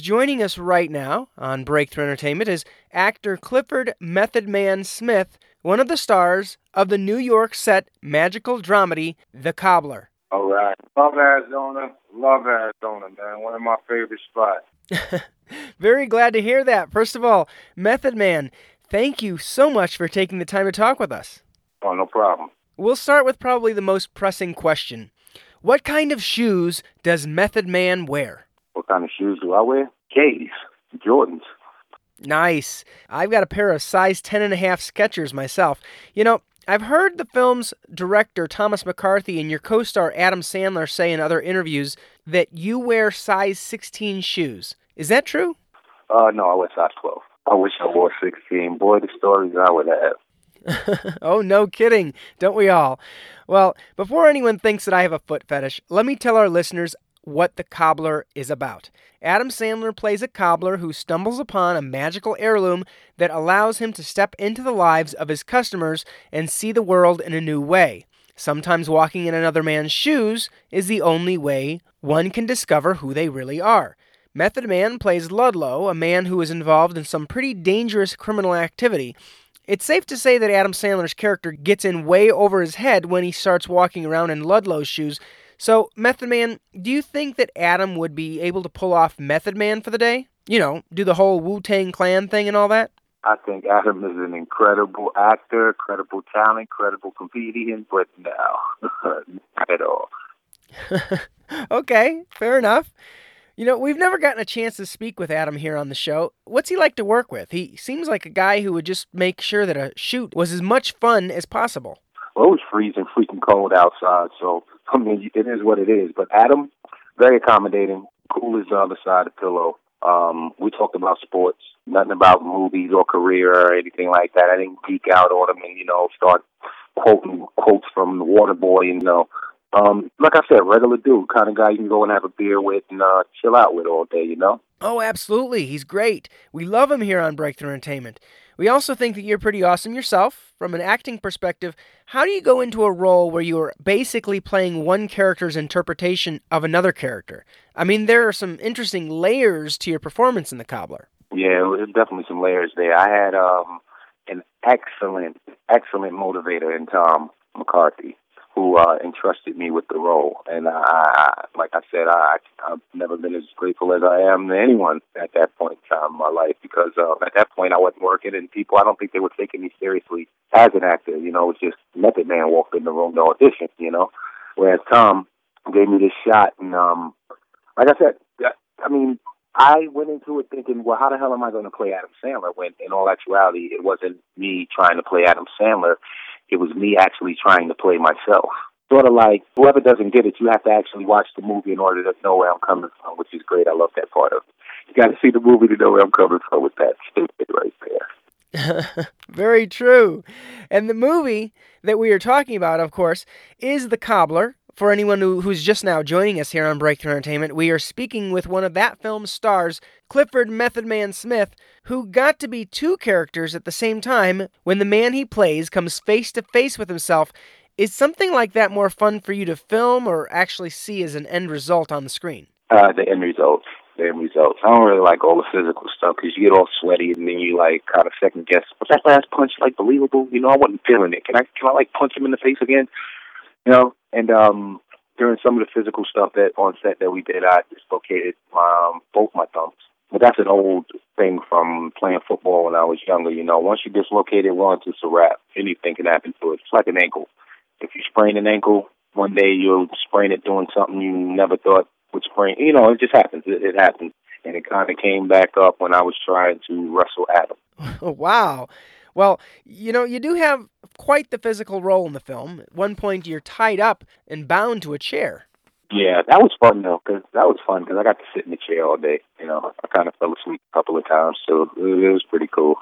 Joining us right now on Breakthrough Entertainment is actor Clifford Method Man Smith, one of the stars of the New York set magical dramedy The Cobbler. All right. Love Arizona. Love Arizona, man. One of my favorite spots. Very glad to hear that. First of all, Method Man, thank you so much for taking the time to talk with us. Oh, no problem. We'll start with probably the most pressing question. What kind of shoes does Method Man wear? What kind of shoes do I wear? K's. Jordans. Nice. I've got a pair of size 10.5 Skechers myself. You know, I've heard the film's director, Thomas McCarthy, and your co-star, Adam Sandler, say in other interviews that you wear size 16 shoes. Is that true? No, I wear size 12. I wish I wore 16. Boy, the stories I would have. Oh, no kidding. Don't we all? Well, before anyone thinks that I have a foot fetish, let me tell our listeners what The Cobbler is about. Adam Sandler plays a cobbler who stumbles upon a magical heirloom that allows him to step into the lives of his customers and see the world in a new way. Sometimes walking in another man's shoes is the only way one can discover who they really are. Method Man plays Ludlow, a man who is involved in some pretty dangerous criminal activity. It's safe to say that Adam Sandler's character gets in way over his head when he starts walking around in Ludlow's shoes. So, Method Man, do you think that Adam would be able to pull off Method Man for the day? You know, do the whole Wu-Tang Clan thing and all that? I think Adam is an incredible actor, incredible talent, incredible comedian, but no, not at all. Okay, fair enough. You know, we've never gotten a chance to speak with Adam here on the show. What's he like to work with? He seems like a guy who would just make sure that a shoot was as much fun as possible. Well, it was freezing, freaking cold outside, so, I mean, it is what it is. But Adam, very accommodating, cool as the other side of the pillow. We talked about sports, nothing about movies or career or anything like that. I didn't geek out on him and, start quoting quotes from the Waterboy, like I said, regular dude, kind of guy you can go and have a beer with and chill out with all day, Oh, absolutely. He's great. We love him here on Breakthrough Entertainment. We also think that you're pretty awesome yourself. From an acting perspective, how do you go into a role where you're basically playing one character's interpretation of another character? I mean, there are some interesting layers to your performance in The Cobbler. Yeah, there's definitely some layers there. I had an excellent motivator in Tom McCarthy, who entrusted me with the role. And like I said, I've never been as grateful as I am to anyone at that point in time in my life, because at that point I wasn't working, and people, I don't think they were taking me seriously as an actor. It was just Method Man walked in the room to audition, whereas Tom gave me this shot. And like I said, I mean, I went into it thinking, well, how the hell am I going to play Adam Sandler, when in all actuality it wasn't me trying to play Adam Sandler. It was me actually trying to play myself. Sort of like, whoever doesn't get it, you have to actually watch the movie in order to know where I'm coming from, which is great. I love that part of it. You got to see the movie to know where I'm coming from with that statement right there. Very true. And the movie that we are talking about, of course, is The Cobbler. For anyone who's just now joining us here on Breakthrough Entertainment, we are speaking with one of that film's stars, Clifford Method Man Smith, who got to be two characters at the same time when the man he plays comes face to face with himself. Is something like that more fun for you to film or actually see as an end result on the screen? The end result. I don't really like all the physical stuff, because you get all sweaty and then you kind of second guess. Was that last punch believable? I wasn't feeling it. Can I punch him in the face again? And during some of the physical stuff that on set that we did, I dislocated both my thumbs. But that's an old thing from playing football when I was younger. Once you dislocate it once, it's a wrap. Anything can happen to it. It's like an ankle. If you sprain an ankle, one day you'll sprain it doing something you never thought would sprain. It just happens. It happens. And it kind of came back up when I was trying to wrestle Adam. Wow. Well, you do have quite the physical role in the film. At one point, you're tied up and bound to a chair. Yeah, that was fun, though, because I got to sit in the chair all day. I kind of fell asleep a couple of times, so it was pretty cool.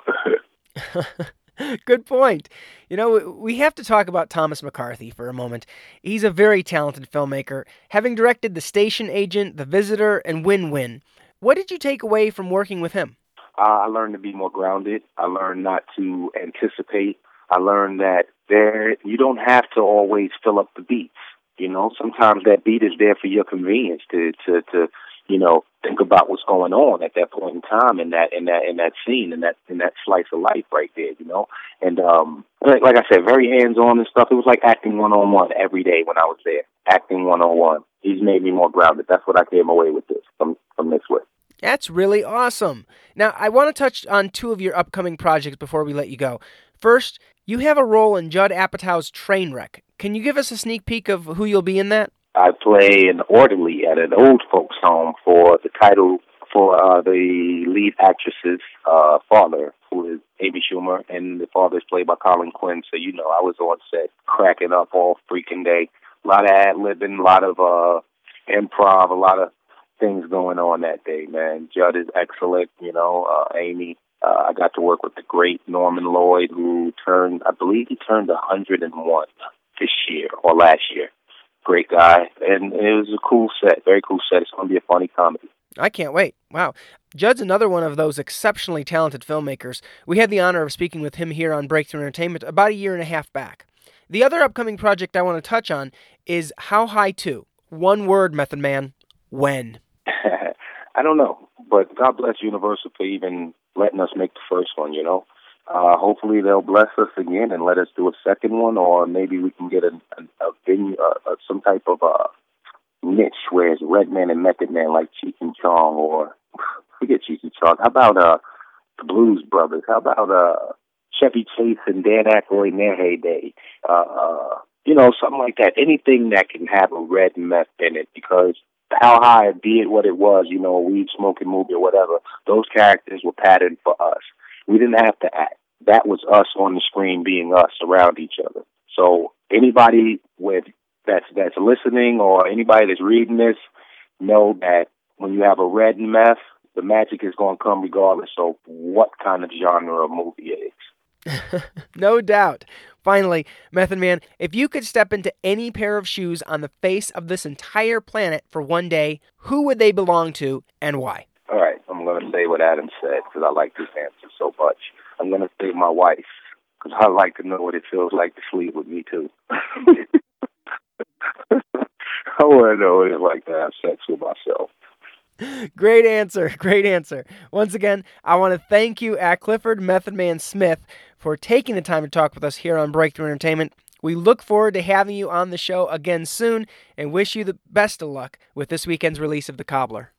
Good point. We have to talk about Thomas McCarthy for a moment. He's a very talented filmmaker, having directed The Station Agent, The Visitor, and Win-Win. What did you take away from working with him? I learned to be more grounded. I learned not to anticipate. I learned that you don't have to always fill up the beats. Sometimes that beat is there for your convenience to think about what's going on at that point in time in that scene, in that slice of life right there, And like I said, very hands-on and stuff. It was like acting one-on-one every day when I was there. Acting one-on-one. He's made me more grounded. That's what I came away with this from this with. That's really awesome. Now, I want to touch on two of your upcoming projects before we let you go. First, you have a role in Judd Apatow's Trainwreck. Can you give us a sneak peek of who you'll be in that? I play an orderly at an old folks' home for the title for the lead actress's father, who is Amy Schumer, and the father is played by Colin Quinn. So, I was on set cracking up all freaking day. A lot of ad-libbing, a lot of improv, a lot of things going on that day, man. Judd is excellent, Amy. I got to work with the great Norman Lloyd, who I believe he turned 101 this year or last year. Great guy, and it was a cool set, very cool set. It's going to be a funny comedy. I can't wait. Wow. Judd's another one of those exceptionally talented filmmakers. We had the honor of speaking with him here on Breakthrough Entertainment about a year and a half back. The other upcoming project I want to touch on is How High 2. One word, Method Man. When? I don't know, but God bless Universal for even letting us make the first one, Hopefully they'll bless us again and let us do a second one, or maybe we can get a venue, some type of niche where it's Redman and Method Man, like Cheech and Chong, or forget Cheech and Chong. How about the Blues Brothers? How about Chevy Chase and Dan Aykroyd in their heyday? Something like that. Anything that can have a red meth in it, because How High, be it what it was, a weed smoking movie or whatever, those characters were patterned for us. We didn't have to act. That was us on the screen being us around each other. So anybody that's listening, or anybody that's reading this, know that when you have a red meth, the magic is going to come regardless of what kind of genre of movie it is. No doubt. Finally, Method Man, if you could step into any pair of shoes on the face of this entire planet for one day, who would they belong to and why? All right, I'm going to say what Adam said because I like this answer so much. I'm going to say my wife because I like to know what it feels like to sleep with me, too. I want to know what it's like to have sex with myself. Great answer. Great answer. Once again, I want to thank you at Clifford Method Man Smith for taking the time to talk with us here on Breakthrough Entertainment. We look forward to having you on the show again soon and wish you the best of luck with this weekend's release of The Cobbler.